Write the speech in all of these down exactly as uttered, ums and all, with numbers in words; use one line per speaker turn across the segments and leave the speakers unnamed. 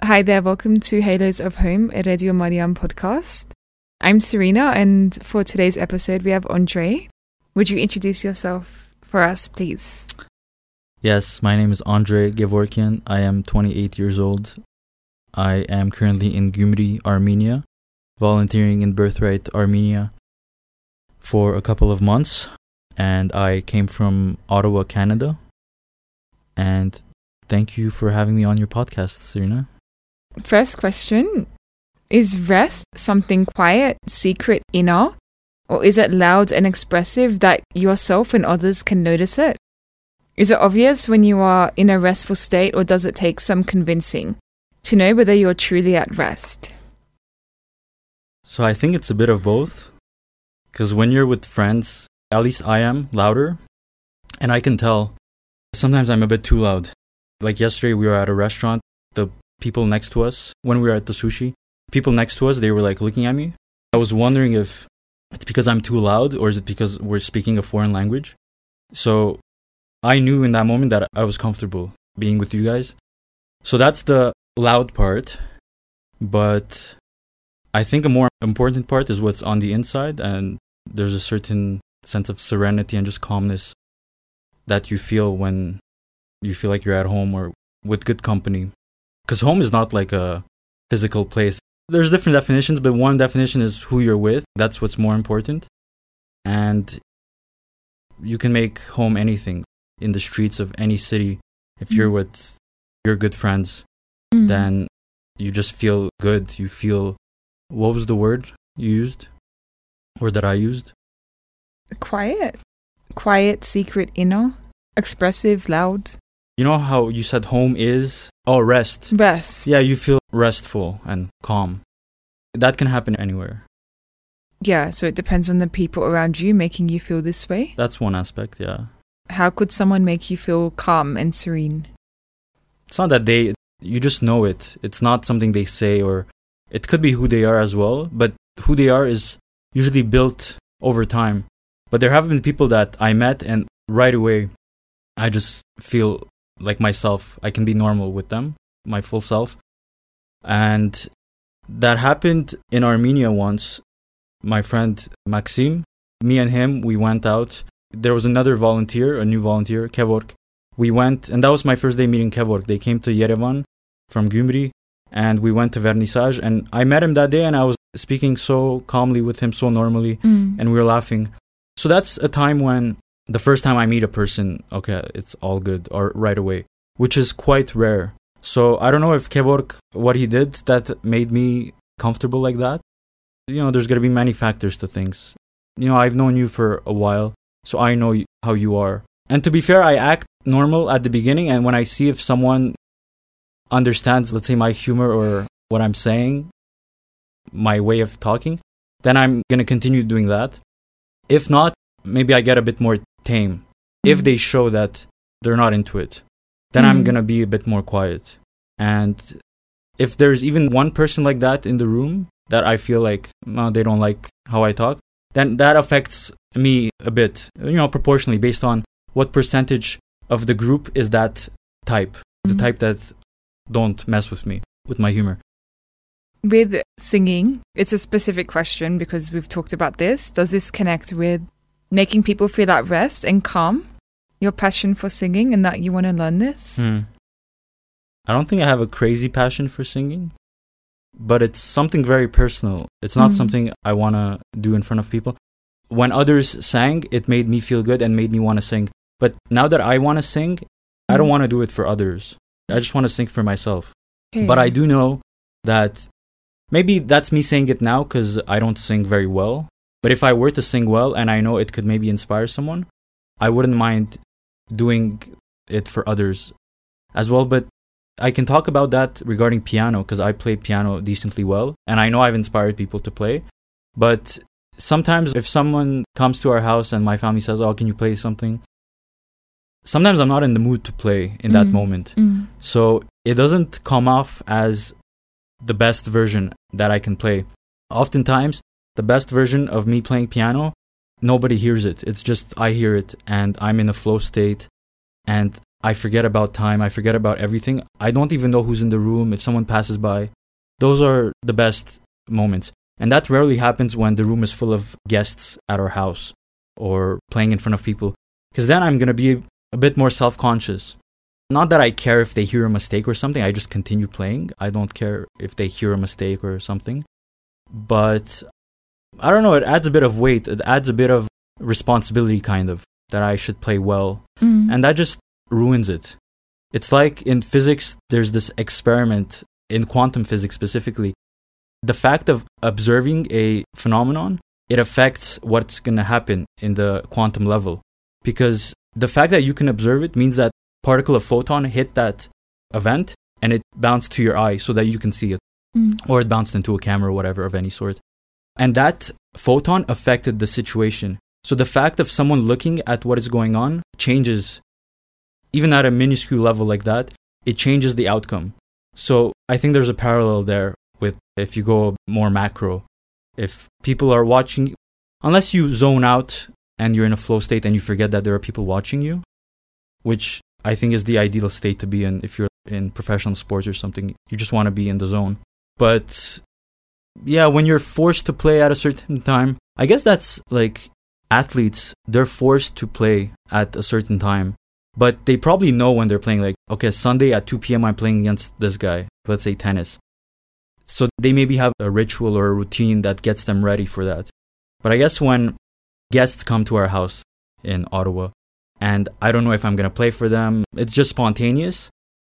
Hi there, welcome to Halos of Home, a Radio Mariam podcast. I'm Serena, and for today's episode we have Andre. Would you introduce yourself for us, please?
Yes, my name is Andre Gevorkian. I am twenty-eight years old. I am currently in Gyumri, Armenia, volunteering in Birthright, Armenia for a couple of months. And I came from Ottawa, Canada. And thank you for having me on your podcast, Serena.
First question, is rest something quiet, secret, inner? Or is it loud and expressive that yourself and others can notice it? Is it obvious when you are in a restful state, or does it take some convincing to know whether you're truly at rest?
So I think it's a bit of both. Because when you're with friends, at least I am louder. And I can tell sometimes I'm a bit too loud. Like yesterday we were at a restaurant. The people next to us, when we were at the sushi, people next to us, they were like looking at me. I was wondering if it's because I'm too loud or is it because we're speaking a foreign language. So I knew in that moment that I was comfortable being with you guys. So that's the loud part. But I think a more important part is what's on the inside, and there's a certain sense of serenity and just calmness that you feel when you feel like you're at home or with good company. Because home is not like a physical place. There's different definitions, but one definition is who you're with. That's what's more important. And you can make home anything in the streets of any city. If you're with your good friends, mm. then you just feel good. You feel, what was the word you used? Or that I used?
Quiet. Quiet, secret, inner, expressive, loud. You
know how you said home is? Oh, rest.
Rest.
Yeah, you feel restful and calm. That can happen anywhere.
Yeah, so it depends on the people around you making you feel this way?
That's one aspect, yeah.
How could someone make you feel calm and serene?
It's not that they... You just know it. It's not something they say, or... It could be who they are as well, but who they are is usually built over time. But there have been people that I met, and right away, I just feel like myself. I can be normal with them, my full self. And that happened in Armenia once. My friend Maxim, me and him, we went out. There was another volunteer, a new volunteer, Kevork. We went, and that was my first day meeting Kevork. They came to Yerevan from Gyumri, and we went to Vernissage. And I met him that day, and I was speaking so calmly with him, so normally, mm. and we were laughing. So that's a time when the first time I meet a person, okay, it's all good, or right away, which is quite rare. So I don't know if Kevork, what he did that made me comfortable like that. You know, there's going to be many factors to things. You know, I've known you for a while, so I know how you are. And to be fair, I act normal at the beginning, and when I see if someone understands, let's say, my humor or what I'm saying, my way of talking, then I'm going to continue doing that. If not, maybe I get a bit more tame. Mm-hmm. If they show that they're not into it, then mm-hmm. I'm going to be a bit more quiet. And if there's even one person like that in the room that I feel like oh, they don't like how I talk, then that affects me a bit, you know, proportionally based on what percentage of the group is that type, mm-hmm. the type that don't mess with me, with my humor.
With singing, it's a specific question because we've talked about this. Does this connect with making people feel at rest and calm? Your passion for singing and that you want to learn this?
Hmm. I don't think I have a crazy passion for singing, but it's something very personal. It's not mm. something I want to do in front of people. When others sang, it made me feel good and made me want to sing. But now that I want to sing, mm. I don't want to do it for others. I just want to sing for myself. Okay. But I do know that maybe that's me saying it now because I don't sing very well. But if I were to sing well and I know it could maybe inspire someone, I wouldn't mind doing it for others as well. But I can talk about that regarding piano because I play piano decently well. And I know I've inspired people to play. But sometimes if someone comes to our house and my family says, oh, can you play something? Sometimes I'm not in the mood to play in mm. that moment. Mm. So it doesn't come off as the best version that I can play. Oftentimes, the best version of me playing piano, nobody hears it. It's just I hear it and I'm in a flow state and I forget about time. I forget about everything. I don't even know who's in the room. If someone passes by, those are the best moments. And that rarely happens when the room is full of guests at our house or playing in front of people. Because then I'm going to be a bit more self-conscious. Not that I care if they hear a mistake or something. I just continue playing. I don't care if they hear a mistake or something. But I don't know. It adds a bit of weight. It adds a bit of responsibility, kind of, that I should play well.
Mm.
And that just ruins it. It's like in physics, there's this experiment, in quantum physics specifically. The fact of observing a phenomenon, it affects what's going to happen in the quantum level. Because the fact that you can observe it means that particle of photon hit that event and it bounced to your eye so that you can see it.
Mm.
Or it bounced into a camera or whatever of any sort. And that photon affected the situation. So the fact of someone looking at what is going on changes, even at a minuscule level like that, it changes the outcome. So I think there's a parallel there with if you go more macro. If people are watching, unless you zone out and you're in a flow state and you forget that there are people watching you, which I think is the ideal state to be in if you're in professional sports or something. You just want to be in the zone. But yeah, when you're forced to play at a certain time, I guess that's like athletes, they're forced to play at a certain time. But they probably know when they're playing, like, okay, Sunday at two p.m. I'm playing against this guy, let's say tennis. So they maybe have a ritual or a routine that gets them ready for that. But I guess when guests come to our house in Ottawa, and I don't know if I'm going to play for them, it's just spontaneous.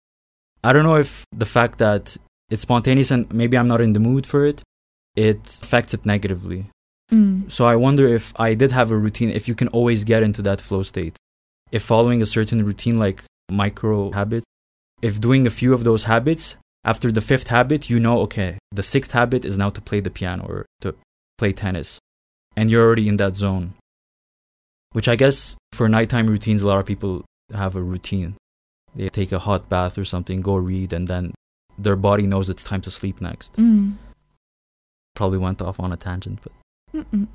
I don't know if the fact that it's spontaneous and maybe I'm not in the mood for it, it affects it negatively.
Mm.
So I wonder if I did have a routine, if you can always get into that flow state. If following a certain routine like micro habits, if doing a few of those habits, after the fifth habit, you know, okay, the sixth habit is now to play the piano or to play tennis. And you're already in that zone. Which I guess for nighttime routines, a lot of people have a routine. They take a hot bath or something, go read, and then their body knows it's time to sleep next.
Mm.
Probably went off on a tangent, but...
Mm-mm.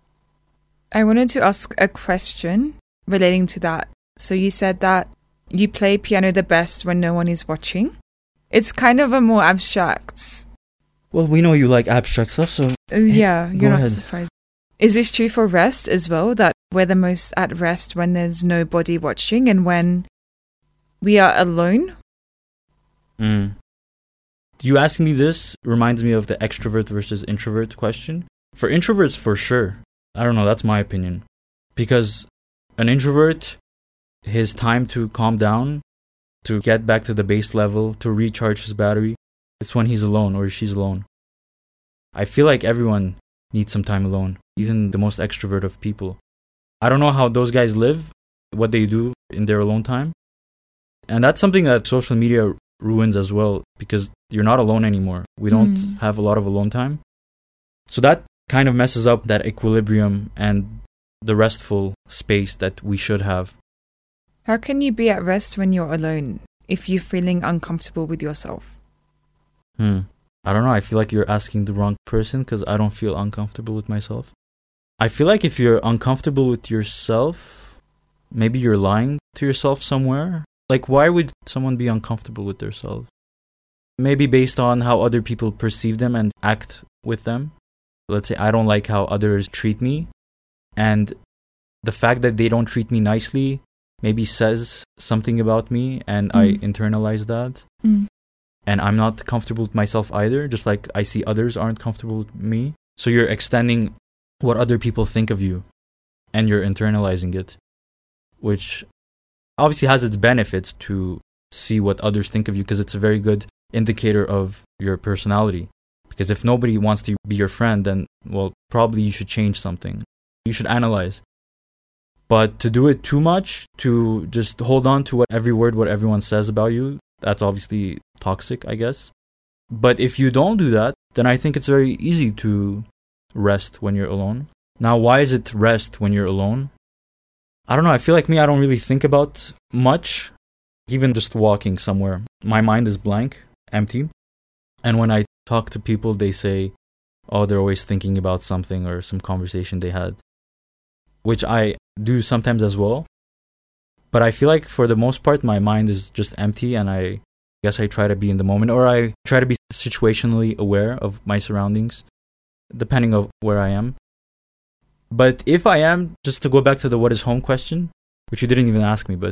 I wanted to ask a question relating to that. So you said that you play piano the best when no one is watching. It's kind of a more abstract.
Well, we know you like abstract stuff, so...
Uh, yeah,
Go
you're not
ahead.
surprised. Is this true for rest as well? That we're the most at rest when there's nobody watching and when we are alone?
Mm. You asking me this reminds me of the extrovert versus introvert question. For introverts, for sure. I don't know, that's my opinion. Because an introvert, his time to calm down, to get back to the base level, to recharge his battery, it's when he's alone or she's alone. I feel like everyone needs some time alone, even the most extrovert of people. I don't know how those guys live, what they do in their alone time. And that's something that social media ruins as well, because you're not alone anymore. We don't
Mm.
have a lot of alone time. So that kind of messes up that equilibrium and the restful space that we should have.
How can you be at rest when you're alone if you're feeling uncomfortable with yourself?
Hmm. I don't know. I feel like you're asking the wrong person because I don't feel uncomfortable with myself. I feel like if you're uncomfortable with yourself, maybe you're lying to yourself somewhere. Like, why would someone be uncomfortable with themselves? Maybe based on how other people perceive them and act with them. Let's say I don't like how others treat me. And the fact that they don't treat me nicely maybe says something about me, and I
Mm.
internalize that.
Mm.
And I'm not comfortable with myself either, just like I see others aren't comfortable with me. So you're extending what other people think of you, and you're internalizing it, which obviously has its benefits to see what others think of you, because it's a very good indicator of your personality. Because if nobody wants to be your friend, then, well, probably you should change something. You should analyze. But to do it too much, to just hold on to what every word, what everyone says about you, that's obviously toxic, I guess. But if you don't do that, then I think it's very easy to rest when you're alone. Now, why is it rest when you're alone? I don't know. I feel like me, I don't really think about much. Even just walking somewhere, my mind is blank, empty. And when I talk to people, they say, oh, they're always thinking about something or some conversation they had, which I do sometimes as well. But I feel like for the most part, my mind is just empty, and I guess I try to be in the moment, or I try to be situationally aware of my surroundings, depending on where I am. But if I am, just to go back to the what is home question, which you didn't even ask me, but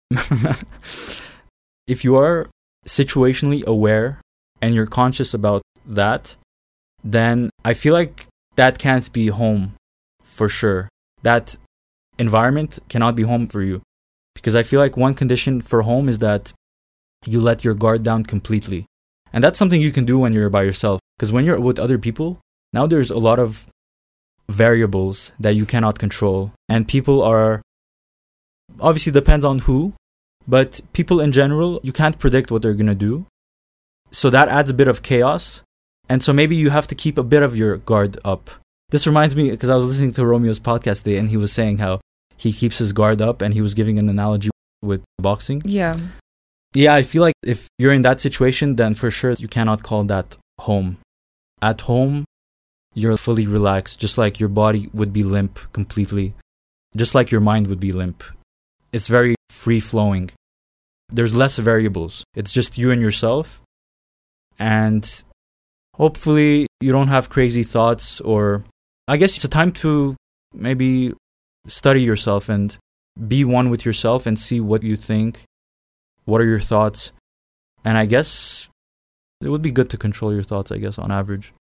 if you are situationally aware and you're conscious about that, then I feel like that can't be home for sure. That environment cannot be home for you. Because I feel like one condition for home is that you let your guard down completely. And that's something you can do when you're by yourself. Because when you're with other people, now there's a lot of variables that you cannot control. And people are, obviously depends on who, but people in general, you can't predict what they're going to do. So that adds a bit of chaos. And so maybe you have to keep a bit of your guard up. This reminds me, because I was listening to Romeo's podcast today, and he was saying how he keeps his guard up, and he was giving an analogy with boxing.
Yeah.
Yeah, I feel like if you're in that situation, then for sure you cannot call that home. At home, you're fully relaxed, just like your body would be limp completely, just like your mind would be limp. It's very free-flowing. There's less variables. It's just you and yourself. And hopefully you don't have crazy thoughts, or I guess it's a time to maybe study yourself and be one with yourself and see what you think, what are your thoughts. And I guess it would be good to control your thoughts, I guess, on average.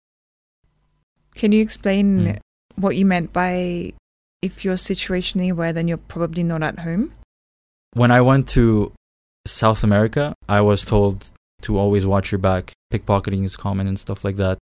Can you explain
Mm.
what you meant by if you're situationally aware, then you're probably not at home?
When I went to South America, I was told to always watch your back. Pickpocketing is common and stuff like that.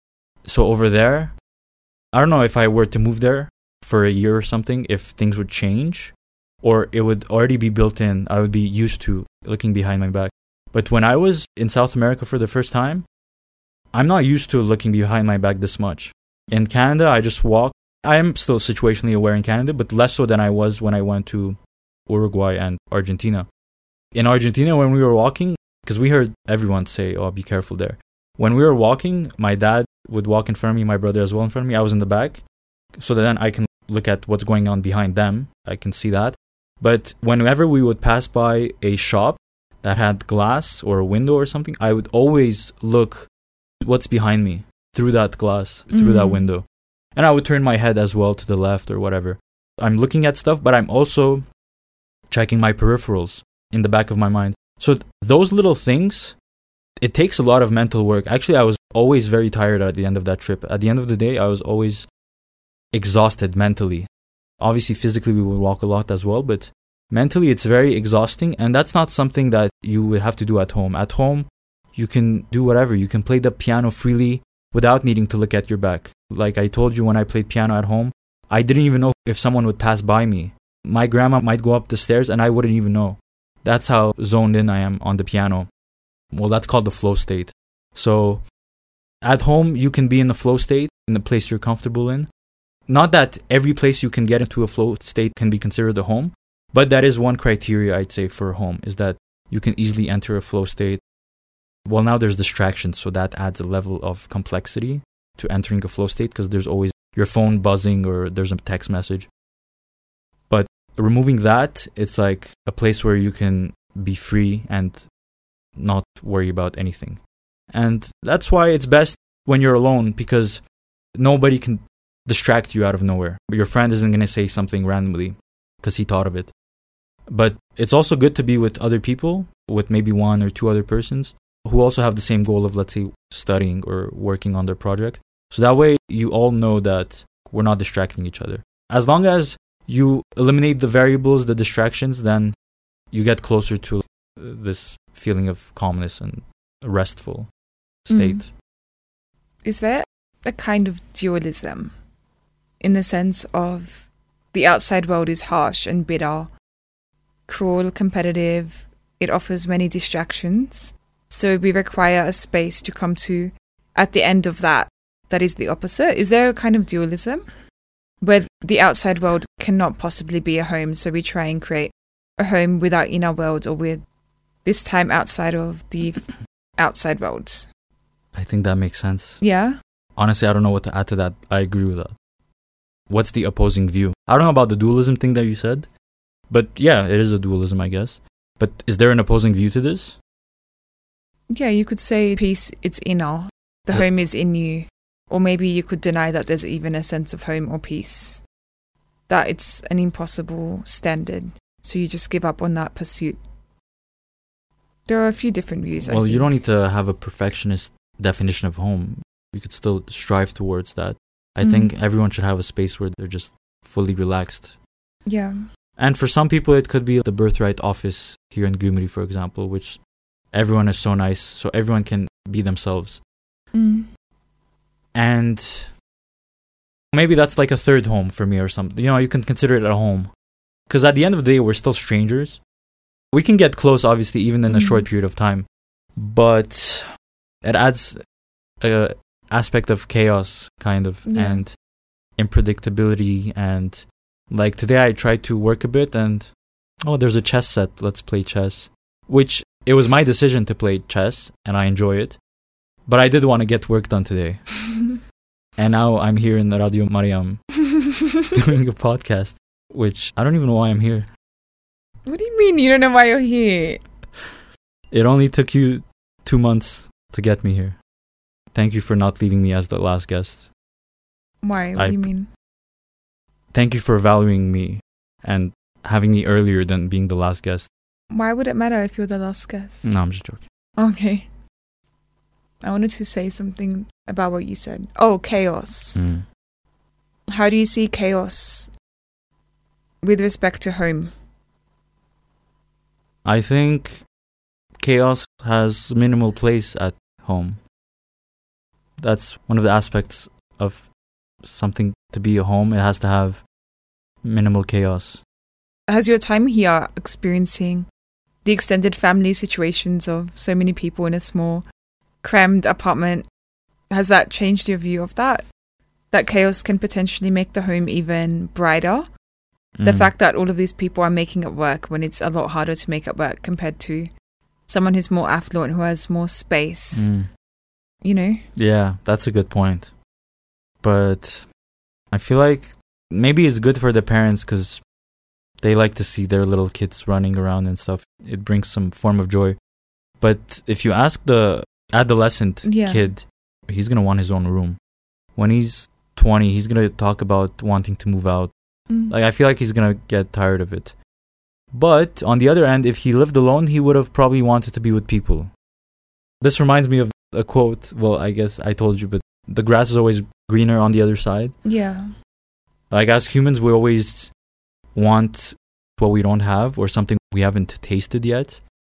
So over there, I don't know if I were to move there for a year or something, if things would change, or it would already be built in. I would be used to looking behind my back. But when I was in South America for the first time, I'm not used to looking behind my back this much. In Canada, I just walk. I am still situationally aware in Canada, but less so than I was when I went to Uruguay and Argentina. In Argentina, when we were walking, because we heard everyone say, oh, be careful there. When we were walking, my dad would walk in front of me, my brother as well in front of me. I was in the back, so that then I can look at what's going on behind them. I can see that. But whenever we would pass by a shop that had glass or a window or something, I would always look what's behind me through that glass, through
Mm.
that window. And I would turn my head as well to the left or whatever. I'm looking at stuff, but I'm also checking my peripherals in the back of my mind. So th- those little things, it takes a lot of mental work. Actually, I was always very tired at the end of that trip. At the end of the day, I was always exhausted mentally. Obviously, physically, we would walk a lot as well, but mentally, it's very exhausting. And that's not something that you would have to do at home. At home, you can do whatever. You can play the piano freely without needing to look at your back. Like I told you, when I played piano at home, I didn't even know if someone would pass by me. My grandma might go up the stairs and I wouldn't even know. That's how zoned in I am on the piano. Well, that's called the flow state. So at home, you can be in the flow state in the place you're comfortable in. Not that every place you can get into a flow state can be considered a home, but that is one criteria, I'd say, for a home, is that you can easily enter a flow state. Well, now there's distractions, so that adds a level of complexity to entering a flow state, because there's always your phone buzzing or there's a text message. But removing that, it's like a place where you can be free and not worry about anything. And that's why it's best when you're alone, because nobody can distract you out of nowhere. Your friend isn't going to say something randomly because he thought of it. But it's also good to be with other people, with maybe one or two other persons who also have the same goal of, let's say, studying or working on their project. So that way you all know that we're not distracting each other. As long as you eliminate the variables, the distractions, then you get closer to this feeling of calmness and a restful state.
Mm. Is there a kind of dualism in the sense of the outside world is harsh and bitter, cruel, competitive, it offers many distractions, so we require a space to come to at the end of that that is the opposite? Is there a kind of dualism where the outside world cannot possibly be a home, so we try and create a home with our inner world, or with this time outside of the outside world?
I think that makes sense.
Yeah?
Honestly, I don't know what to add to that. I agree with that. What's the opposing view? I don't know about the dualism thing that you said, But yeah, it is a dualism, I guess. But is there an opposing view to this?
Yeah, you could say peace, it's inner. The
Yeah.
home is in you. Or maybe you could deny that there's even a sense of home or peace. That it's an impossible standard. So you just give up on that pursuit. There are a few different views. I
Well, you
think.
don't need to have a perfectionist definition of home. You could still strive towards that. I
Mhm.
think everyone should have a space where they're just fully relaxed.
Yeah.
And for some people, it could be the Birthright office here in Gyumri, for example, which everyone is so nice, so everyone can be themselves.
Mm.
And maybe that's like a third home for me or something. You know, you can consider it a home. Because at the end of the day, we're still strangers. We can get close, obviously, even in a
Mhm.
short period of time. But it adds a aspect of chaos, kind of,
Yeah.
and unpredictability. And like today, I tried to work a bit, and oh, there's a chess set. Let's play chess. Which it was my decision to play chess, and I enjoy it. But I did want to get work done today. And now I'm here in the Radio Mariam doing a podcast, which I don't even know why I'm here.
What do you mean you don't know why you're here?
It only took you two months to get me here. Thank you for not leaving me as the last guest.
Why? What
I-
do you mean?
Thank you for valuing me and having me earlier than being the last guest.
Why would it matter if you're the last guest?
No, I'm just joking.
Okay. I wanted to say something about what you said. Oh, chaos.
Mm.
How do you see chaos with respect to home?
I think chaos has minimal place at home. That's one of the aspects of something to be a home. It has to have minimal chaos.
Has your time here experiencing the extended family situations of so many people in a small, crammed apartment, has that changed your view of that? That chaos can potentially make the home even brighter? The
Mm.
fact that all of these people are making it work when it's a lot harder to make it work compared to someone who's more affluent, who has more space,
Mm.
you know?
Yeah, that's a good point. But I feel like maybe it's good for the parents because they like to see their little kids running around and stuff. It brings some form of joy. But if you ask the adolescent
Yeah.
kid, he's going to want his own room. When he's twenty, he's going to talk about wanting to move out.
Mm.
Like, I feel like he's going to get tired of it. But on the other end, if he lived alone, he would have probably wanted to be with people. This reminds me of a quote. Well, I guess I told you, but the grass is always greener on the other side.
Yeah.
Like, as humans, we always want what we don't have or something we haven't tasted yet.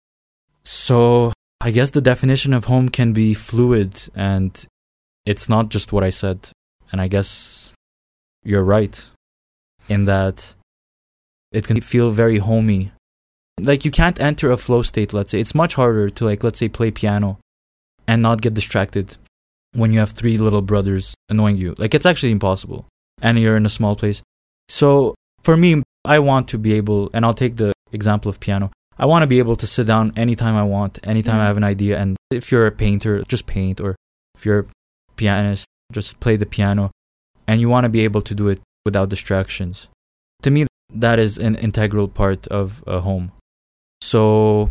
So I guess the definition of home can be fluid, and it's not just what I said. And I guess you're right in that it can feel very homey. Like, you can't enter a flow state, let's say. It's much harder to, like, let's say, play piano and not get distracted when you have three little brothers annoying you. Like, it's actually impossible. And you're in a small place. So, for me, I want to be able, and I'll take the example of piano. I want to be able to sit down anytime I want, anytime
Yeah.
I have an idea. And if you're a painter, just paint. Or if you're a pianist, just play the piano. And you want to be able to do it without distractions. To me, that is an integral part of a home. So,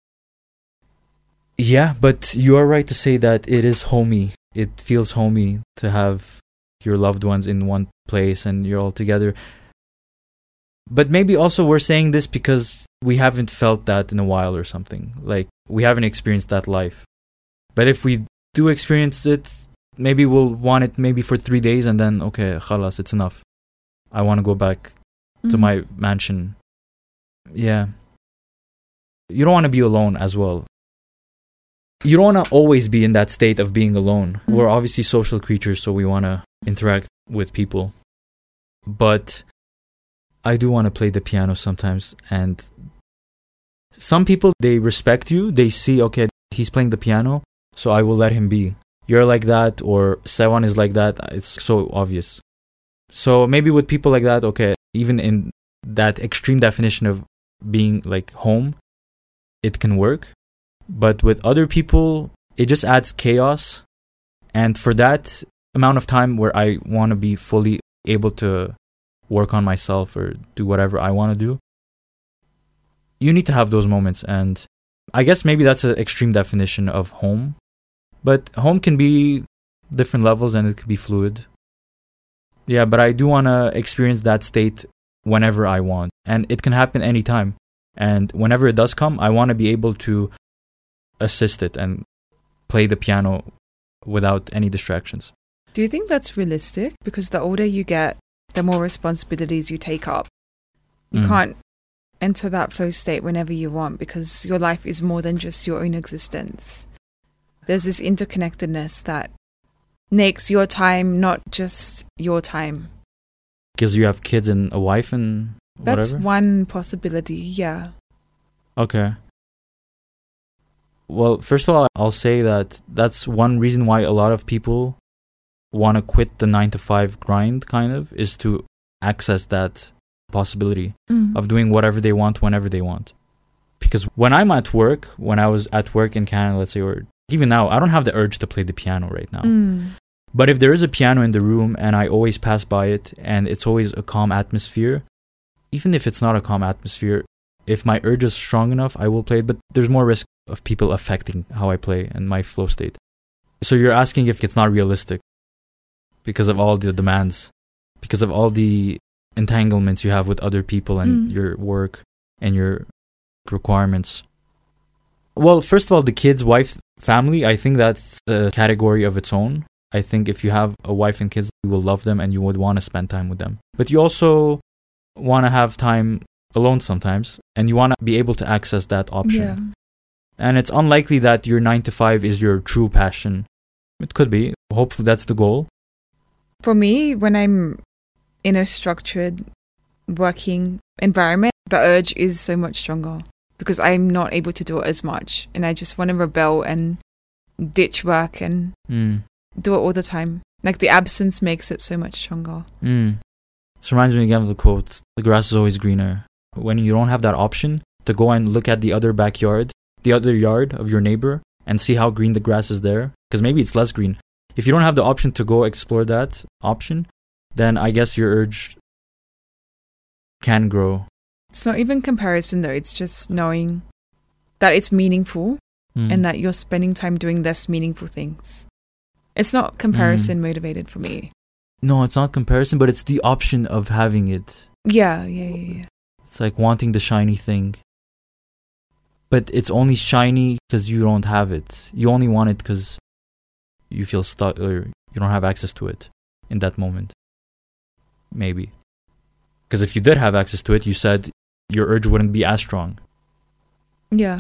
yeah, but you are right to say that it is homey. It feels homey to have your loved ones in one place and you're all together. But maybe also we're saying this because we haven't felt that in a while or something. Like, we haven't experienced that life. But if we do experience it, maybe we'll want it maybe for three days and then, okay, khalas, it's enough. I want to go back to
Mm.
my mansion. Yeah. You don't want to be alone as well. You don't want to always be in that state of being alone.
Mm.
We're obviously social creatures, so we want to interact with people. But I do want to play the piano sometimes. And some people, they respect you. They see, okay, he's playing the piano, so I will let him be. You're like that, or Sewan is like that. It's so obvious. So maybe with people like that, okay, even in that extreme definition of being like home, it can work. But with other people, it just adds chaos. And for that amount of time where I want to be fully able to work on myself or do whatever I want to do, you need to have those moments. And I guess maybe that's an extreme definition of home. But home can be different levels and it could be fluid. Yeah, but I do want to experience that state whenever I want. And it can happen anytime. And whenever it does come, I want to be able to assist it and play the piano without any distractions.
Do you think that's realistic? Because the older you get, the more responsibilities you take up. You mm. can't enter that flow state whenever you want because your life is more than just your own existence. There's this interconnectedness that makes your time not just your time.
Because you have kids and a wife and whatever?
That's one possibility, yeah.
Okay. Well, first of all, I'll say that that's one reason why a lot of people want to quit the nine to five grind, kind of, is to access that possibility mm. of doing whatever they want whenever they want. Because when I'm at work, when I was at work in Canada, let's say, or even now, I don't have the urge to play the piano right now.
Mm.
But if there is a piano in the room and I always pass by it and it's always a calm atmosphere, even if it's not a calm atmosphere, if my urge is strong enough, I will play it. But there's more risk of people affecting how I play and my flow state. So you're asking if it's not realistic because of all the demands, because of all the entanglements you have with other people and mm. your work and your requirements. Well, first of all, the kids, wife, family, I think that's a category of its own. I think if you have a wife and kids, you will love them and you would want to spend time with them. But you also want to have time alone sometimes, and you want to be able to access that option.
Yeah.
And it's unlikely that your nine to five is your true passion. It could be. Hopefully that's the goal.
For me, when I'm in a structured working environment, the urge is so much stronger because I'm not able to do it as much. And I just want to rebel and ditch work and
mm.
do it all the time. Like the absence makes it so much stronger.
Mm. This reminds me again of the quote, the grass is always greener. When you don't have that option to go and look at the other backyard, the other yard of your neighbor and see how green the grass is there, because maybe it's less green. If you don't have the option to go explore that option, then I guess your urge can grow.
It's not even comparison though, it's just knowing that it's meaningful mm. and that you're spending time doing less meaningful things. It's not comparison mm. motivated for me.
No, it's not comparison, but it's the option of having it.
Yeah, yeah, yeah, yeah.
It's like wanting the shiny thing. But it's only shiny because you don't have it. You only want it because you feel stuck or you don't have access to it in that moment. Maybe. Because if you did have access to it, you said your urge wouldn't be as strong.
Yeah.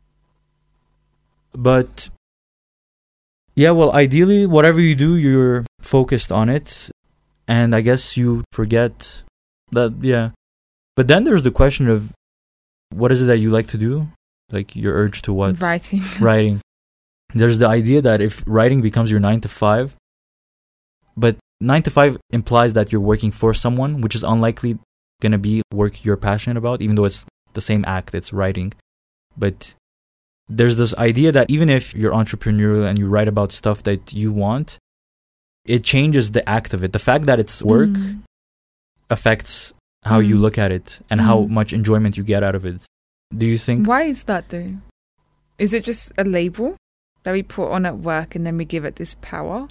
But yeah, well, ideally, whatever you do, you're focused on it. And I guess you forget that, yeah. But then there's the question of what is it that you like to do? Like your urge to what?
Writing.
Writing. There's the idea that if writing becomes your nine to five, but nine to five implies that you're working for someone, which is unlikely going to be work you're passionate about, even though it's the same act, it's writing. But there's this idea that even if you're entrepreneurial and you write about stuff that you want, it changes the act of it. The fact that it's work mm. affects how mm. you look at it and mm. how much enjoyment you get out of it. Do you think?
Why is that though? Is it just a label that we put on at work and then we give it this power?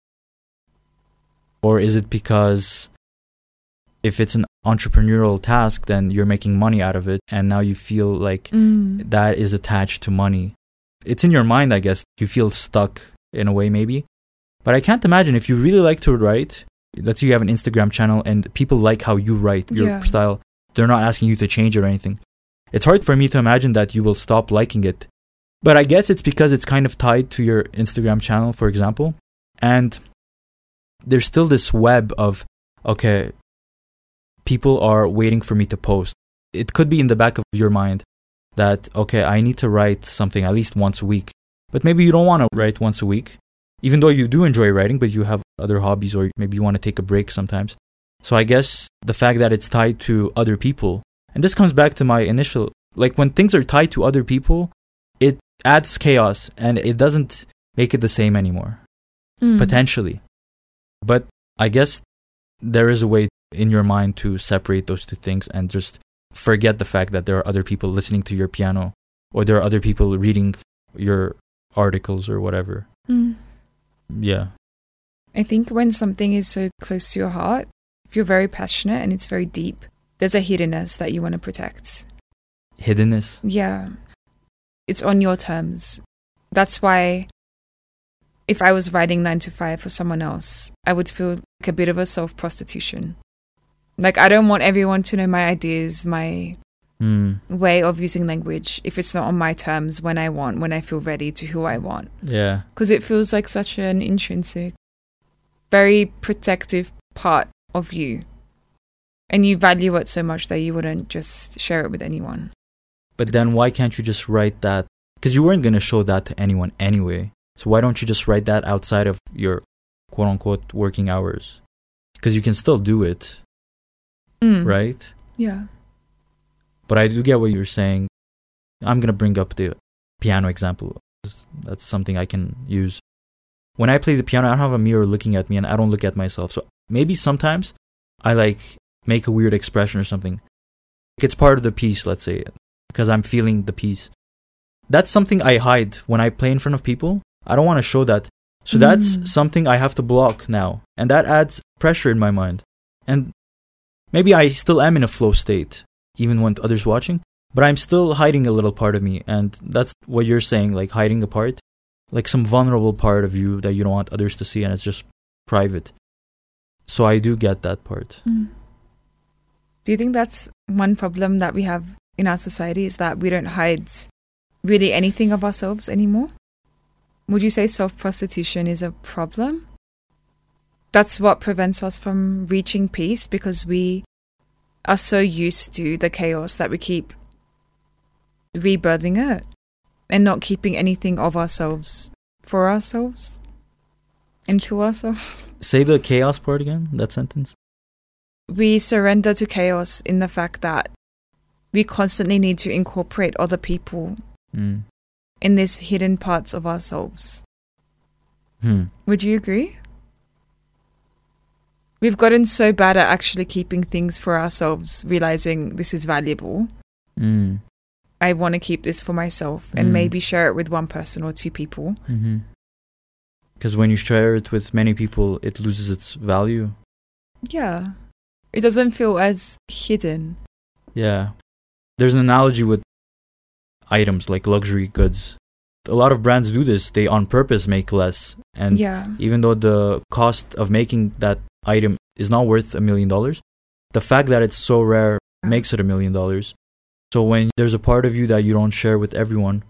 Or is it because if it's an entrepreneurial task, then you're making money out of it and now you feel like
mm.
that is attached to money? It's in your mind, I guess. You feel stuck in a way, maybe. But I can't imagine if you really like to write, let's say you have an Instagram channel and people like how you write, your
yeah.
style. They're not asking you to change it or anything. It's hard for me to imagine that you will stop liking it. But I guess it's because it's kind of tied to your Instagram channel, for example. And there's still this web of, okay, people are waiting for me to post. It could be in the back of your mind that, okay, I need to write something at least once a week. But maybe you don't want to write once a week, even though you do enjoy writing, but you have other hobbies or maybe you want to take a break sometimes. So I guess the fact that it's tied to other people, and this comes back to my initial, like when things are tied to other people, it adds chaos and it doesn't make it the same anymore, mm. potentially. But I guess there is a way in your mind to separate those two things and just forget the fact that there are other people listening to your piano, or there are other people reading your articles or whatever.
Mm.
Yeah.
I think when something is so close to your heart, if you're very passionate and it's very deep, there's a hiddenness that you want to protect.
Hiddenness?
Yeah. It's on your terms. That's why if I was writing nine to five for someone else, I would feel like a bit of a self-prostitution. Like, I don't want everyone to know my ideas, my
mm.
way of using language, if it's not on my terms, when I want, when I feel ready, to who I want.
Yeah.
Because it feels like such an intrinsic, very protective part of you. And you value it so much that you wouldn't just share it with anyone.
But then why can't you just write that? Because you weren't going to show that to anyone anyway. So why don't you just write that outside of your quote-unquote working hours? Because you can still do it,
mm.
right?
Yeah.
But I do get what you're saying. I'm going to bring up the piano example. That's something I can use. When I play the piano, I don't have a mirror looking at me and I don't look at myself. So maybe sometimes I like make a weird expression or something. It's part of the piece, let's say, because I'm feeling the piece. That's something I hide when I play in front of people. I don't want to show that. So
mm.
that's something I have to block now. And that adds pressure in my mind. And maybe I still am in a flow state, even when others watching, but I'm still hiding a little part of me. And that's what you're saying, like hiding a part, like some vulnerable part of you that you don't want others to see, and it's just private. So I do get that part.
Mm. Do you think that's one problem that we have in our society, is that we don't hide really anything of ourselves anymore? Would you say self-prostitution is a problem? That's what prevents us from reaching peace, because we are so used to the chaos that we keep rebirthing it and not keeping anything of ourselves for ourselves and to ourselves.
Say the chaos part again, that sentence.
We surrender to chaos in the fact that we constantly need to incorporate other people
mm.
in these hidden parts of ourselves.
Hmm.
Would you agree? We've gotten so bad at actually keeping things for ourselves, realizing this is valuable.
Mm.
I want to keep this for myself and
mm.
maybe share it with one person or two people.
Because mm-hmm. when you share it with many people, it loses its value.
Yeah. It doesn't feel as hidden.
Yeah. There's an analogy with items like luxury goods. A lot of brands do this. They on purpose make less. And
yeah.
even though the cost of making that item is not worth a million dollars, the fact that it's so rare makes it a million dollars. So when there's a part of you that you don't share with everyone,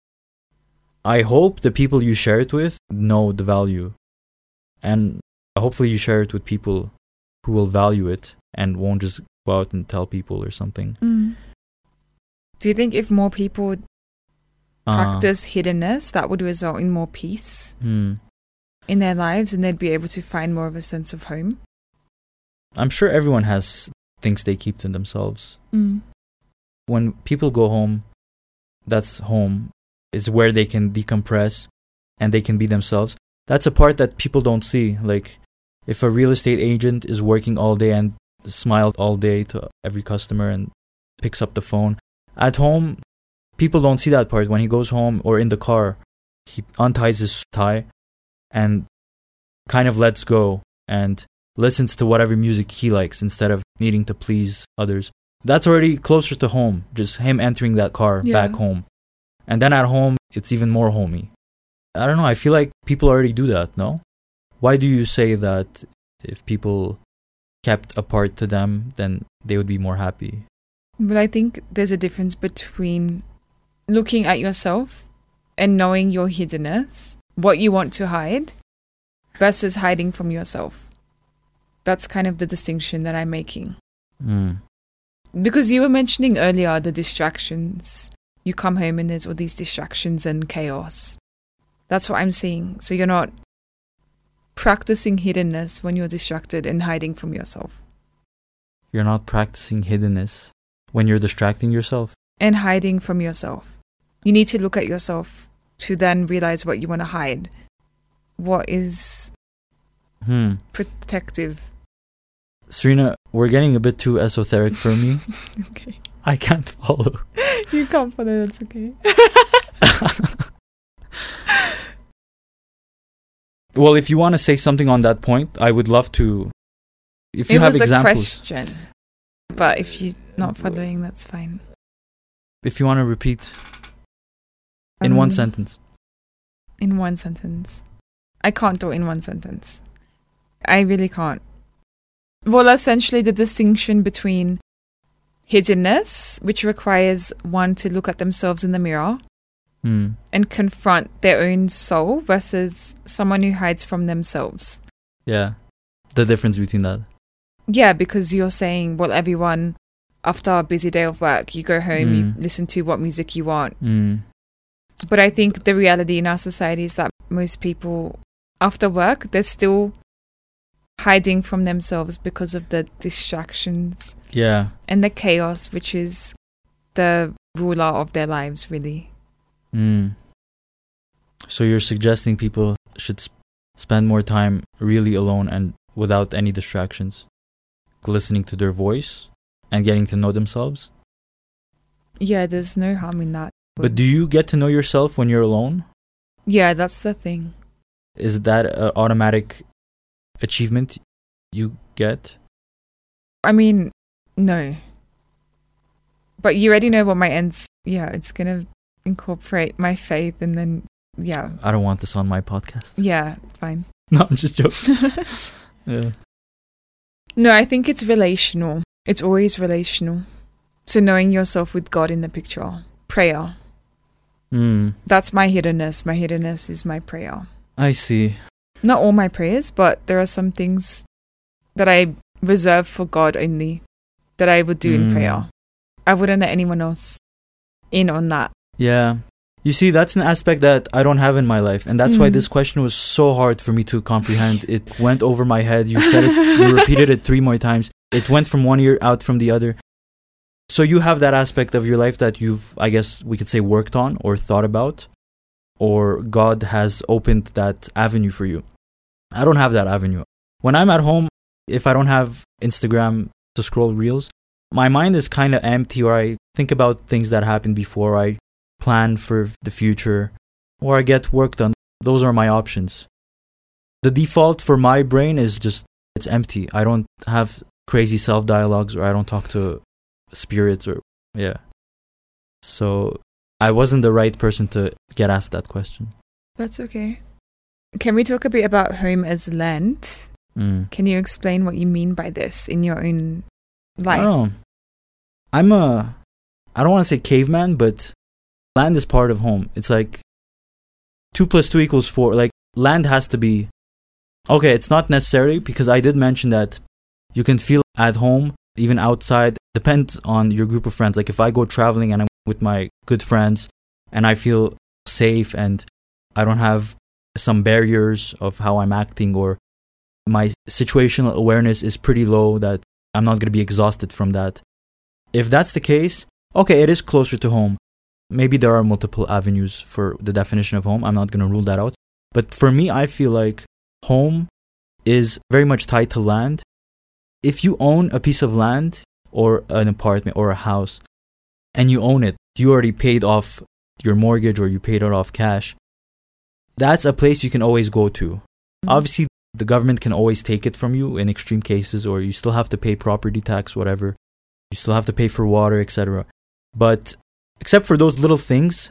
I hope the people you share it with know the value. And hopefully you share it with people who will value it and won't just go out and tell people or something.
Mm. Do you think if more people practice uh, hiddenness, that would result in more peace
hmm.
in their lives, and they'd be able to find more of a sense of home?
I'm sure everyone has things they keep to themselves.
Mm.
When people go home, that's home, is where they can decompress and they can be themselves. That's a part that people don't see. Like, if a real estate agent is working all day and smiles all day to every customer and picks up the phone, at home, people don't see that part. When he goes home or in the car, he unties his tie and kind of lets go and listens to whatever music he likes instead of needing to please others. That's already closer to home, just him entering that car
yeah.
back home. And then at home, it's even more homey. I don't know, I feel like people already do that, no? Why do you say that if people kept a part to them, then they would be more happy?
But I think there's a difference between looking at yourself and knowing your hiddenness, what you want to hide, versus hiding from yourself. That's kind of the distinction that I'm making.
Mm.
Because you were mentioning earlier the distractions. You come home and there's all these distractions and chaos. That's what I'm seeing. So you're not practicing hiddenness when you're distracted and hiding from yourself.
You're not practicing hiddenness when you're distracting yourself?
And hiding from yourself. You need to look at yourself to then realize what you want to hide. What is
hmm.
protective.
Serena, we're getting a bit too esoteric for me.
Okay.
I can't follow.
You can't follow, that's okay.
Well, if you want to say something on that point, I would love to. If you
it
have
was
examples.
a question. But if you're not following, that's fine.
If you want to repeat in
Um,
one sentence.
In one sentence. I can't do it in one sentence. I really can't. Well, essentially the distinction between hiddenness, which requires one to look at themselves in the mirror
Hmm.
and confront their own soul, versus someone who hides from themselves.
Yeah. The difference between that.
Yeah, because you're saying, well, everyone, after a busy day of work, you go home, you
Mm.
listen to what music you want.
Mm.
But I think the reality in our society is that most people, after work, they're still hiding from themselves because of the distractions
Yeah.
and the chaos, which is the ruler of their lives, really.
Mm. So you're suggesting people should sp- spend more time really alone and without any distractions, listening to their voice and getting to know themselves?
Yeah, there's no harm in that.
But do you get to know yourself when you're alone?
Yeah, that's the thing.
Is that an automatic achievement you get?
I mean, no. But you already know what my ends. Yeah, it's going to incorporate my faith and then, yeah.
I don't want this on my podcast.
Yeah, fine.
No, I'm just joking. Yeah.
No, I think it's relational. It's always relational. So knowing yourself with God in the picture. Prayer.
Mm.
That's my hiddenness. My hiddenness is my prayer.
I see.
Not all my prayers, but there are some things that I reserve for God only that I would do in
Mm.
prayer. I wouldn't let anyone else in on that.
Yeah. You see, that's an aspect that I don't have in my life. And that's why
Mm.
this question was so hard for me to comprehend. It went over my head. You said it, you repeated it three more times. It went from one ear out from the other. So you have that aspect of your life that you've, I guess we could say, worked on or thought about, or God has opened that avenue for you. I don't have that avenue. When I'm at home, if I don't have Instagram to scroll reels, my mind is kind of empty, or I think about things that happened before, I plan for the future, or I get work done. Those are my options. The default for my brain is just, it's empty. I don't have crazy self-dialogues, or I don't talk to spirits, or, yeah. So I wasn't the right person to get asked that question.
That's okay. Can we talk a bit about home as land?
Mm.
Can you explain what you mean by this in your own life?
Oh, I'm a, I don't want to say caveman, but land is part of home. It's like two plus two equals four. Like, land has to be, okay, it's not necessary, because I did mention that you can feel at home, even outside. Depends on your group of friends. Like, if I go traveling and I'm with my good friends and I feel safe and I don't have some barriers of how I'm acting, or my situational awareness is pretty low, that I'm not going to be exhausted from that. If that's the case, okay, it is closer to home. Maybe there are multiple avenues for the definition of home. I'm not going to rule that out. But for me, I feel like home is very much tied to land. If you own a piece of land or an apartment or a house and you own it, you already paid off your mortgage or you paid it off cash, that's a place you can always go to. Mm-hmm. Obviously, the government can always take it from you in extreme cases, or you still have to pay property tax, whatever. You still have to pay for water, et cetera. But except for those little things,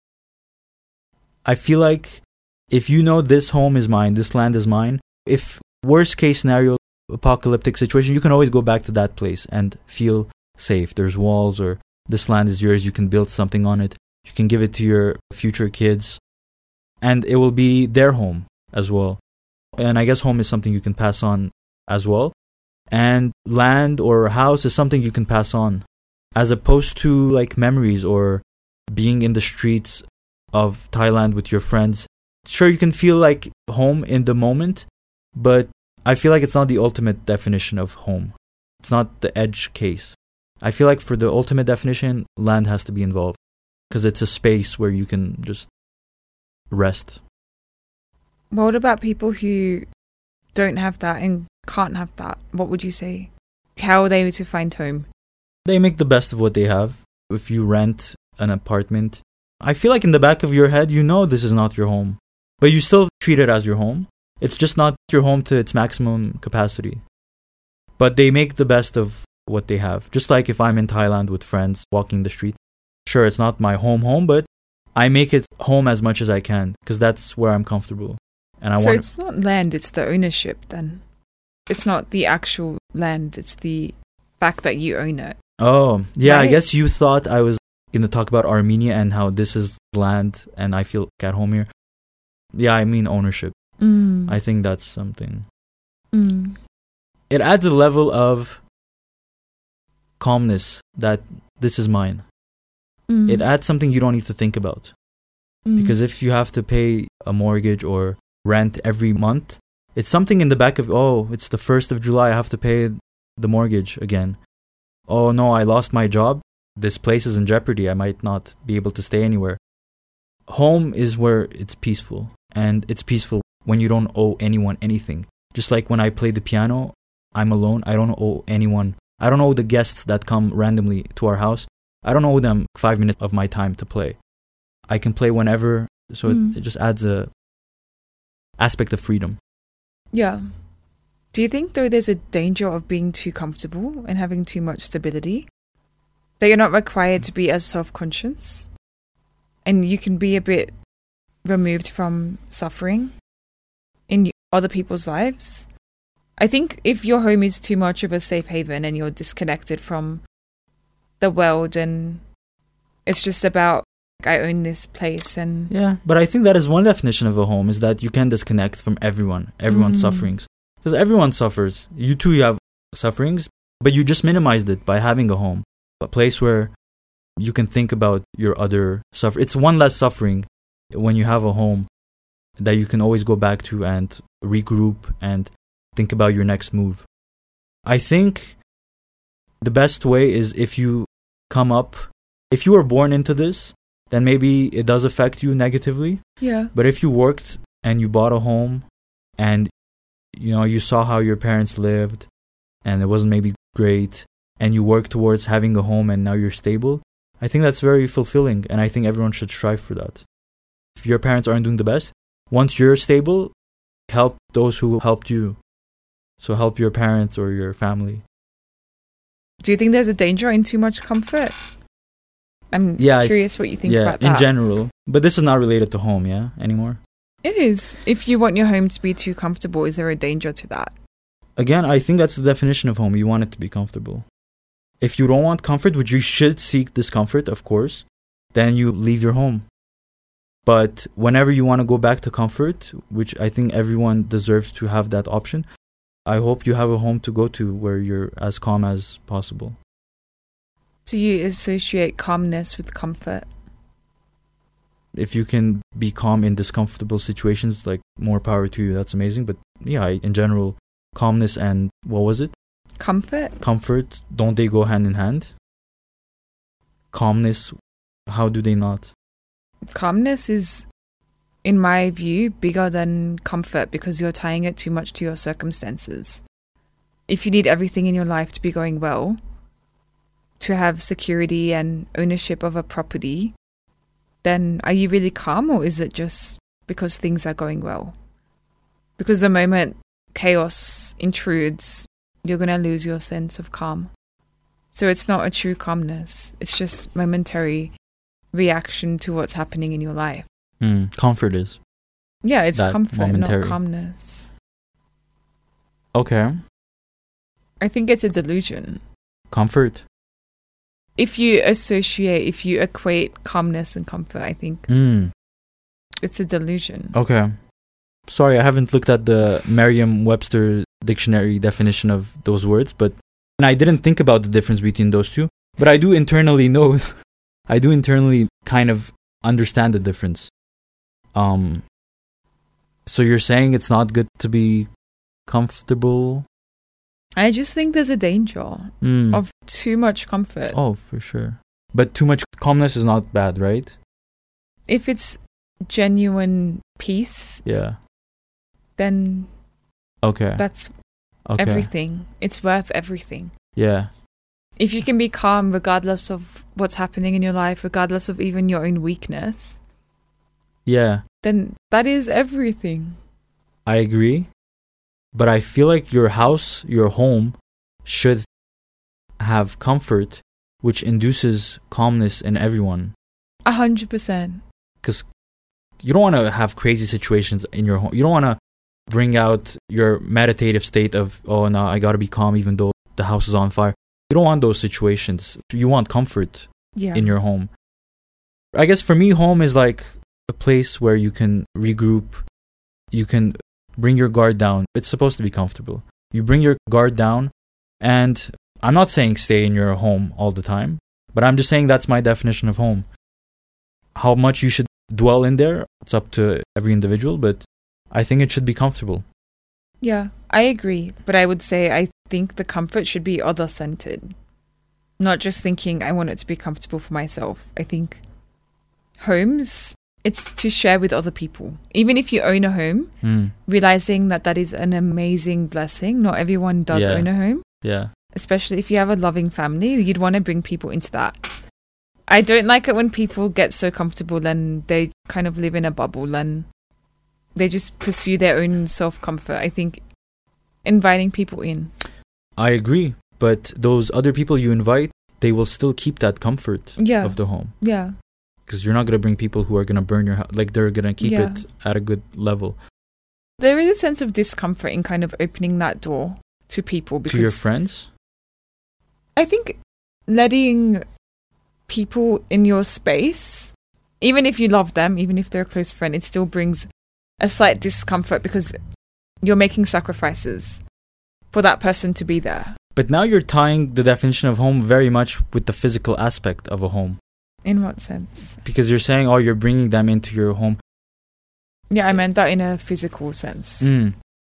I feel like if you know this home is mine, this land is mine, if worst case scenario, apocalyptic situation, you can always go back to that place and feel safe. There's walls, or this land is yours. You can build something on it. You can give it to your future kids, and it will be their home as well. And I guess home is something you can pass on as well. And land or house is something you can pass on, as opposed to like memories or being in the streets of Thailand with your friends. Sure, you can feel like home in the moment, but I feel like it's not the ultimate definition of home. It's not the edge case. I feel like for the ultimate definition, land has to be involved, because it's a space where you can just rest.
What about people who don't have that and can't have that, what would you say? How are they to find home?
They make the best of what they have. If you rent an apartment, I feel like in the back of your head, you know this is not your home. But you still treat it as your home. It's just not your home to its maximum capacity. But they make the best of what they have. Just like if I'm in Thailand with friends walking the street. Sure, it's not my home home, but I make it home as much as I can because that's where I'm comfortable. And I
so
want.
It's not land, it's the ownership then. It's not the actual land, it's the fact that you own it.
Oh, yeah,
right?
I guess you thought I was going to talk about Armenia and how this is land and I feel at home here. Yeah, I mean ownership.
Mm.
I think that's something.
Mm.
It adds a level of calmness that this is mine.
Mm.
It adds something you don't need to think about.
Mm.
Because if you have to pay a mortgage or rent every month, it's something in the back of, oh, it's the first of July, I have to pay the mortgage again. Oh no, I lost my job. This place is in jeopardy. I might not be able to stay anywhere. Home is where it's peaceful. And it's peaceful when you don't owe anyone anything. Just like when I play the piano, I'm alone. I don't owe anyone. I don't owe the guests that come randomly to our house. I don't owe them five minutes of my time to play. I can play whenever. So
Mm.
it, it just adds a aspect of freedom.
Yeah. Do you think, though, there's a danger of being too comfortable and having too much stability? That you're not required to be as self-conscious? And you can be a bit removed from suffering in other people's lives? I think if your home is too much of a safe haven and you're disconnected from the world and it's just about, I own this place and...
Yeah, but I think that is one definition of a home, is that you can disconnect from everyone, everyone's
Mm.
sufferings. Because everyone suffers. You too, you have sufferings, but you just minimized it by having a home. A place where you can think about your other suffer. It's one less suffering when you have a home that you can always go back to and regroup and think about your next move. I think the best way is if you come up, if you were born into this, then maybe it does affect you negatively.
Yeah.
But if you worked and you bought a home and you know you saw how your parents lived and it wasn't maybe great and you work towards having a home and now you're stable, I think that's very fulfilling and I think everyone should strive for that. If your parents aren't doing the best, once you're stable, help those who helped you. So help your parents or your family.
Do you think there's a danger in too much comfort? I'm
Yeah,
curious what you think
yeah,
about that.
in general. But this is not related to home, yeah, anymore.
It is. If you want your home to be too comfortable, is there a danger to that?
Again, I think that's the definition of home. You want it to be comfortable. If you don't want comfort, which you should seek discomfort, of course, then you leave your home. But whenever you want to go back to comfort, which I think everyone deserves to have that option, I hope you have a home to go to where you're as calm as possible.
Do you associate calmness with comfort?
If you can be calm in discomfortable situations, like, more power to you, that's amazing. But yeah, I, in general, calmness and, what was it?
Comfort?
Comfort, don't they go hand in hand? Calmness, how do they not?
Calmness is, in my view, bigger than comfort because you're tying it too much to your circumstances. If you need everything in your life to be going well, to have security and ownership of a property, then are you really calm, or is it just because things are going well? Because the moment chaos intrudes, you're going to lose your sense of calm. So it's not a true calmness. It's just momentary reaction to what's happening in your life.
Mm, comfort is.
Yeah, it's
That
comfort,
momentary.
not calmness.
Okay.
I think it's a delusion.
Comfort.
If you associate, if you equate calmness and comfort, I think
Mm,
it's a delusion.
okay. Sorry, I haven't looked at the Merriam-Webster dictionary definition of those words, but and I didn't think about the difference between those two. But I do internally know, I do internally kind of understand the difference. Um. So you're saying it's not good to be comfortable?
I just think there's a danger
Mm.
of too much comfort.
Oh, for sure. But too much calmness is not bad, right?
If it's genuine peace,
Yeah.
then
Okay.
that's
Okay.
Everything. It's worth everything.
Yeah.
If you can be calm regardless of what's happening in your life, regardless of even your own weakness,
Yeah.
then that is everything.
I agree. But I feel like your house, your home, should have comfort, which induces calmness in everyone.
A hundred percent.
Because you don't want to have crazy situations in your home. You don't want to bring out your meditative state of, oh, no, I got to be calm even though the house is on fire. You don't want those situations. You want comfort
Yeah.
in your home. I guess for me, home is like a place where you can regroup. You can bring your guard down. It's supposed to be comfortable. You bring your guard down, and I'm not saying stay in your home all the time, but I'm just saying that's my definition of home. How much you should dwell in there, it's up to every individual, but I think it should be comfortable.
Yeah, I agree. But I would say I think the comfort should be other-centered. Not just thinking I want it to be comfortable for myself. I think homes, it's to share with other people. Even if you own a home,
Mm.
realizing that that is an amazing blessing. Not everyone does
Yeah.
own a home.
Yeah.
Especially if you have a loving family, you'd want to bring people into that. I don't like it when people get so comfortable and they kind of live in a bubble and they just pursue their own self-comfort. I think inviting people in.
I agree, but those other people you invite, they will still keep that comfort
Yeah.
of the home.
Yeah.
Because you're not going to bring people who are going to burn your house. Like, they're going to keep
Yeah.
it at a good level.
There is a sense of discomfort in kind of opening that door to people because
To your friends?
I think letting people in your space, even if you love them, even if they're a close friend, it still brings a slight discomfort because you're making sacrifices for that person to be there.
But now you're tying the definition of home very much with the physical aspect of a home.
In what sense?
Because you're saying, oh, you're bringing them into your home.
Yeah, I meant that in a physical sense.
Mm.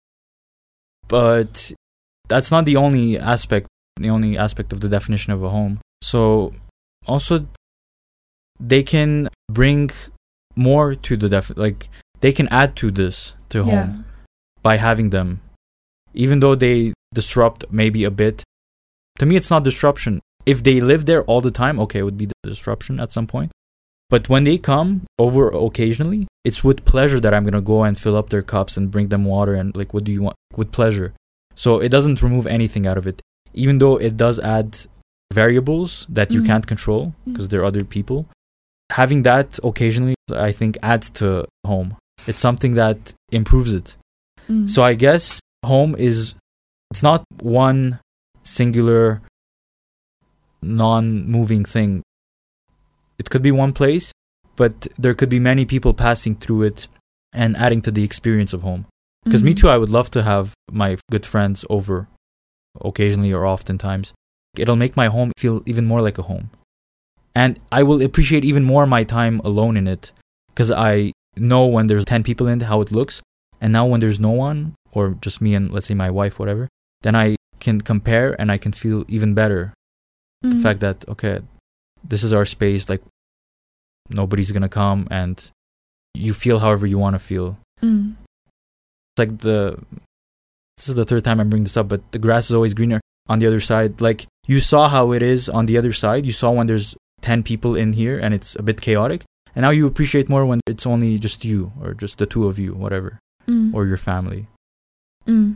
But that's not the only aspect, the only aspect of the definition of a home. So also, they can bring more to the def. Like, they can add to this, to
Yeah.
home, by having them. Even though they disrupt maybe a bit. To me, it's not disruption. If they live there all the time, okay, it would be disruption at some point. But when they come over occasionally, it's with pleasure that I'm going to go and fill up their cups and bring them water and like, what do you want? With pleasure. So it doesn't remove anything out of it. Even though it does add variables that you
Mm.
can't control because they're other people. Having that occasionally, I think, adds to home. It's something that improves it.
Mm.
So I guess home is, it's not one singular non-moving thing. It could be one place, but there could be many people passing through it and adding to the experience of home. Because me
Mhm.
too, I would love to have my good friends over occasionally or oftentimes. It'll make my home feel even more like a home. And I will appreciate even more my time alone in it. Because I know when there's ten people in it, how it looks. And now when there's no one, or just me and let's say my wife, whatever, then I can compare and I can feel even better. The
Mm.
fact that, okay, this is our space, like nobody's gonna come and you feel however you want to feel.
Mm.
It's like the, this is the third time I'm bringing this up, but the grass is always greener on the other side. Like, you saw how it is on the other side. You saw when there's ten people in here and it's a bit chaotic. And now you appreciate more when it's only just you or just the two of you, whatever,
Mm.
or your family.
Mm.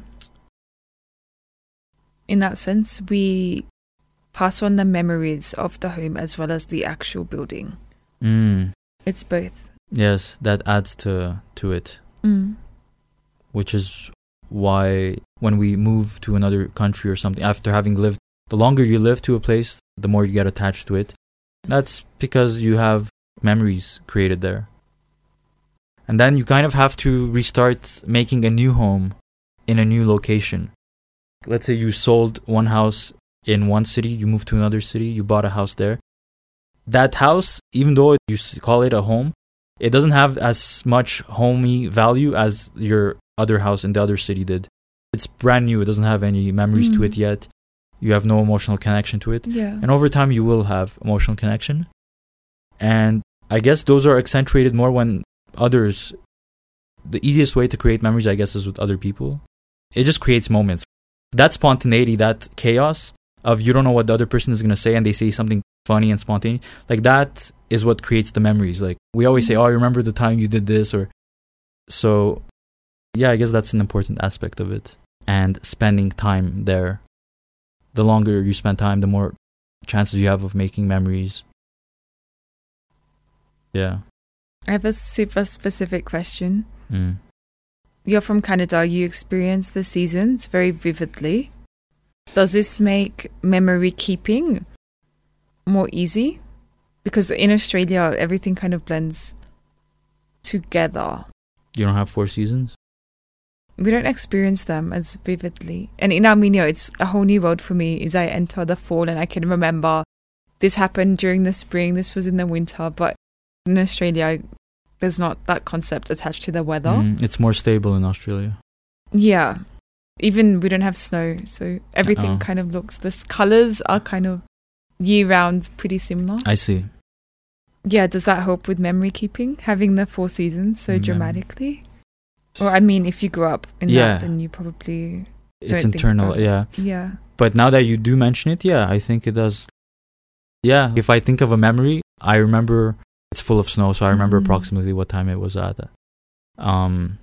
In that sense, we pass on the memories of the home as well as the actual building.
Mm.
It's both.
Yes, that adds to to it,
Mm.
which is why when we move to another country or something, after having lived, the longer you live to a place, the more you get attached to it. That's because you have memories created there. And then you kind of have to restart making a new home in a new location. Let's say you sold one house in one city, you moved to another city, you bought a house there. That house, even though you s- call it a home, it doesn't have as much homey value as your other house in the other city did. It's brand new, it doesn't have any memories to
Mm.
it yet. You have no emotional connection to it.
Yeah.
And over time, you will have emotional connection. And I guess those are accentuated more when others... The easiest way to create memories, I guess, is with other people. It just creates moments. that spontaneity, that chaos of you don't know what the other person is going to say and they say something funny and spontaneous, like that is what creates the memories. Like we always say, oh, I remember the time you did this, or so yeah, I guess that's an important aspect of it. And spending time there, the longer you spend time, the more chances you have of making memories. Yeah.
I have a super specific question.
Mm.
You're from Canada, you experience the seasons very vividly. Does this make memory keeping more easy? Because in Australia, everything kind of blends together.
You don't have four seasons?
We don't experience them as vividly. And in Armenia, it's a whole new world for me as I enter the fall and I can remember this happened during the spring, this was in the winter. But in Australia, there's not that concept attached to the weather.
Mm, it's more stable in Australia.
Yeah. Even we don't have snow, so everything
Oh.
kind of looks, the colours are kind of year-round pretty similar.
I see.
Yeah, does that help with memory keeping, having the four seasons so
Mem-
dramatically? Or I mean, if you grew up in
Yeah.
that, then you probably
It's
don't think
internal,
about it.
yeah.
Yeah.
But now that you do mention it, yeah, I think it does. Yeah, if I think of a memory, I remember it's full of snow, so I remember
Mhm.
approximately what time it was at. Um,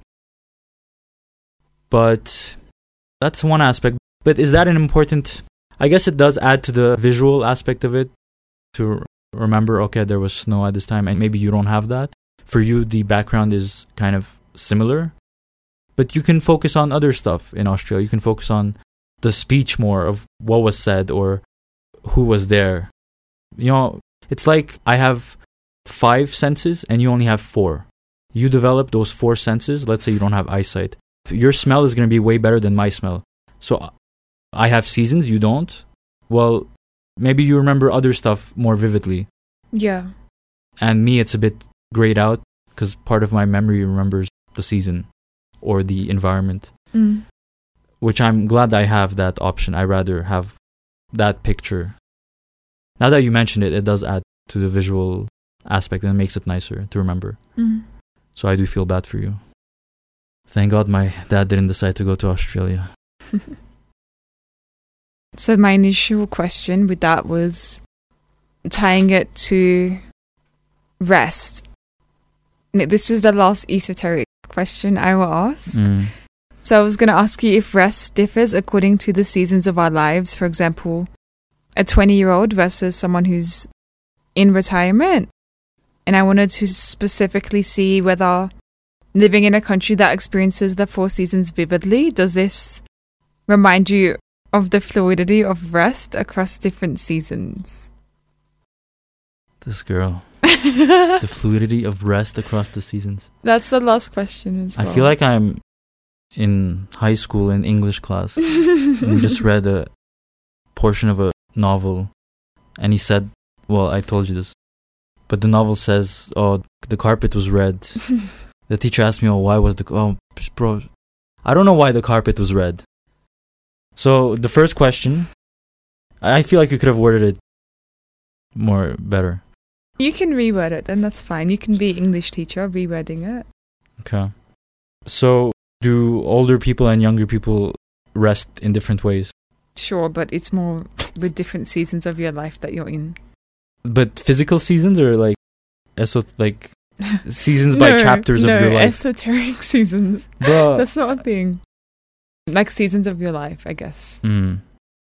but that's one aspect. But is that an important... I guess it does add to the visual aspect of it, to remember, okay, there was snow at this time, and maybe you don't have that. For you, the background is kind of similar. But you can focus on other stuff in Australia. You can focus on the speech more of what was said or who was there. You know, it's like I have five senses and you only have four. You develop those four senses. Let's say you don't have eyesight. Your smell is going to be way better than my smell. So I have seasons, you don't. Well, maybe you remember other stuff more vividly.
Yeah.
And me, it's a bit grayed out because part of my memory remembers the season or the environment.
Mm.
Which I'm glad I have that option. I rather have that picture. Now that you mentioned it, it does add to the visual aspect and it makes it nicer to remember.
Mm.
So I do feel bad for you. Thank God my dad didn't decide to go to Australia.
So my initial question with that was tying it to rest. This is the last esoteric question I will ask.
Mm.
So I was going to ask you if rest differs according to the seasons of our lives. For example, a twenty-year-old versus someone who's in retirement. And I wanted to specifically see whether living in a country that experiences the four seasons vividly, does this remind you of the fluidity of rest across different seasons?
This girl. The fluidity of rest across the seasons.
That's the last question as well.
I feel like I'm in high school in English class. And we just read a portion of a novel. And he said, well, I told you this. But the novel says, oh, the carpet was red. The teacher asked me, oh, why was the... Oh, bro, I don't know why the carpet was red. So the first question, I feel like you could have worded it more better.
You can reword it, then that's fine. You can be English teacher rewording it.
Okay. So do older people and younger people rest in different ways?
Sure, but it's more with different seasons of your life that you're in.
But physical seasons or like eso- like seasons by
No,
chapters
no,
of your life?
esoteric seasons.
Bro.
That's not a thing. Like seasons of your life, I guess.
Mm.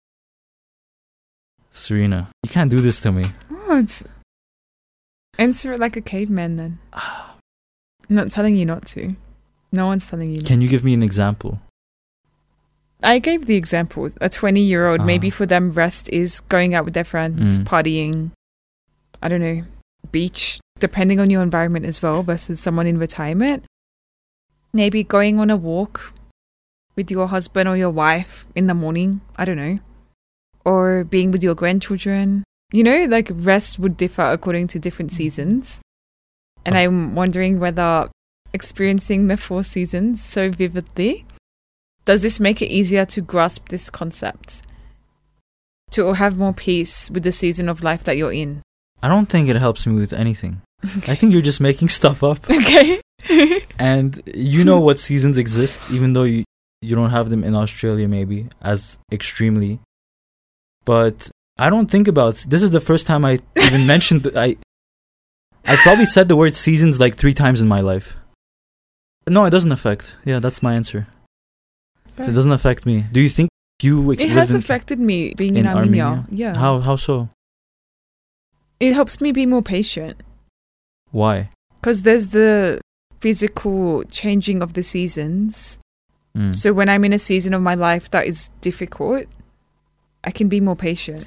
Serena, you can't do this to me.
Oh, it's... Answer it like a caveman then. I'm not telling you not to. No one's telling you not
Can you
to.
give me an example?
I gave the example. A twenty-year-old,
Ah.
maybe for them rest is going out with their friends,
Mm.
partying, I don't know, beach, depending on your environment as well, versus someone in retirement. Maybe going on a walk with your husband or your wife in the morning, I don't know. Or being with your grandchildren. You know, like rest would differ according to different seasons. And I'm wondering whether experiencing the four seasons so vividly, does this make it easier to grasp this concept? To have more peace with the season of life that you're in?
I don't think it helps me with anything. I think you're just making stuff up.
Okay.
And you know what seasons exist, even though you You don't have them in Australia maybe as extremely. But I don't think about, this is the first time I even mentioned, I I probably said the word seasons like three times in my life. No, it doesn't affect. Yeah, that's my answer.
Right.
It doesn't affect me. Do you think you ex-
It has
lived in,
affected me being
in
in, Armenia.
Armenia?
Yeah.
How how so?
It helps me be more patient.
Why?
Because there's the physical changing of the seasons.
Mm.
So when I'm in a season of my life that is difficult, I can be more patient.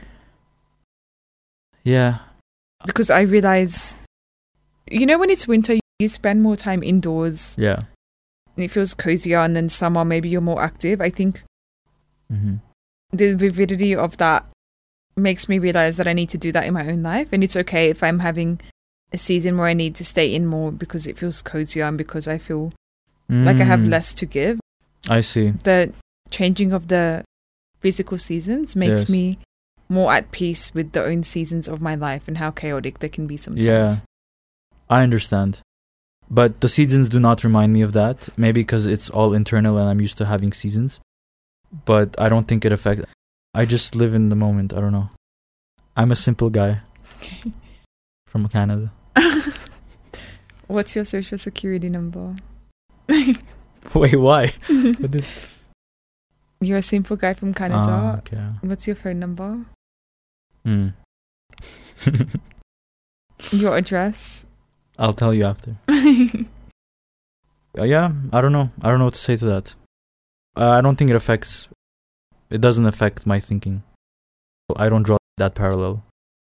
Yeah.
Because I realize, you know, when it's winter, you spend more time indoors.
Yeah.
And it feels cozier. And then summer, maybe you're more active. I think
Mm-hmm.
the vividity of that makes me realize that I need to do that in my own life. And it's okay if I'm having a season where I need to stay in more because it feels cozier and because I feel
Mm.
like I have less to give.
I see.
The changing of the physical seasons makes
Yes.
me more at peace with the own seasons of my life and how chaotic they can be sometimes.
Yeah. I understand. But the seasons do not remind me of that. Maybe because it's all internal and I'm used to having seasons. But I don't think it affects. I just live in the moment. I don't know. I'm a simple guy from Canada.
What's your social security number?
Wait, why? What did-
You're a simple guy from Canada.
Ah, okay.
What's your phone number?
Mm.
Your address?
I'll tell you after. Uh, yeah, I don't know. I don't know what to say to that. Uh, I don't think it affects. It doesn't affect my thinking. I don't draw that parallel.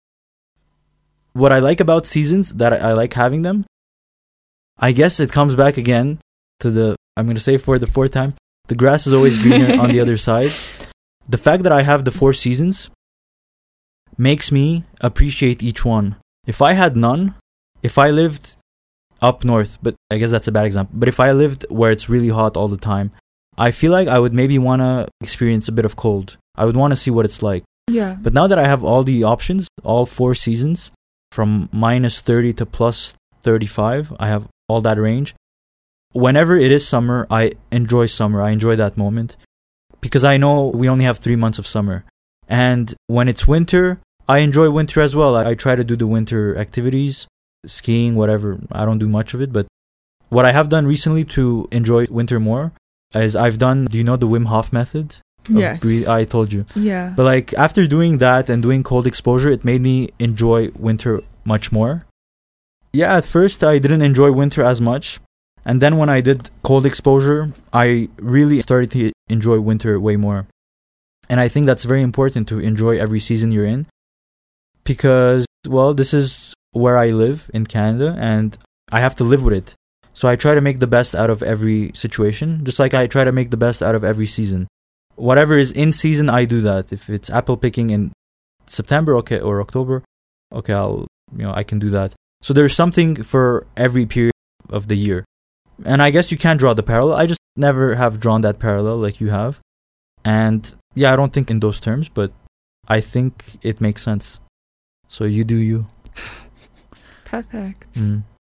What I like about seasons, that I, I like having them, I guess it comes back again to the, I'm going to say for the fourth time, the grass is always greener on the other side. The fact that I have the four seasons makes me appreciate each one. If I had none, if I lived up north, but I guess that's a bad example, but if I lived where it's really hot all the time, I feel like I would maybe want to experience a bit of cold. I would want to see what it's like.
Yeah.
But now that I have all the options, all four seasons, from minus thirty to plus thirty-five, I have all that range. Whenever it is summer, I enjoy summer. I enjoy that moment because I know we only have three months of summer. And when it's winter, I enjoy winter as well. I, I try to do the winter activities, skiing, whatever. I don't do much of it, but what I have done recently to enjoy winter more is I've done, do you know the Wim Hof method? Of
Yes.
breathe- I told you.
Yeah.
But like after doing that and doing cold exposure, it made me enjoy winter much more. Yeah, at first I didn't enjoy winter as much. And then when I did cold exposure, I really started to enjoy winter way more. And I think that's very important to enjoy every season you're in. Because, well, this is where I live in Canada and I have to live with it. So I try to make the best out of every situation, just like I try to make the best out of every season. Whatever is in season, I do that. If it's apple picking in September, okay, or October, okay, I'll, you know, I can do that. So there's something for every period of the year. And I guess you can draw the parallel. I just never have drawn that parallel like you have. And yeah, I don't think in those terms, but I think it makes sense. So you do you.
Perfect.
Mm.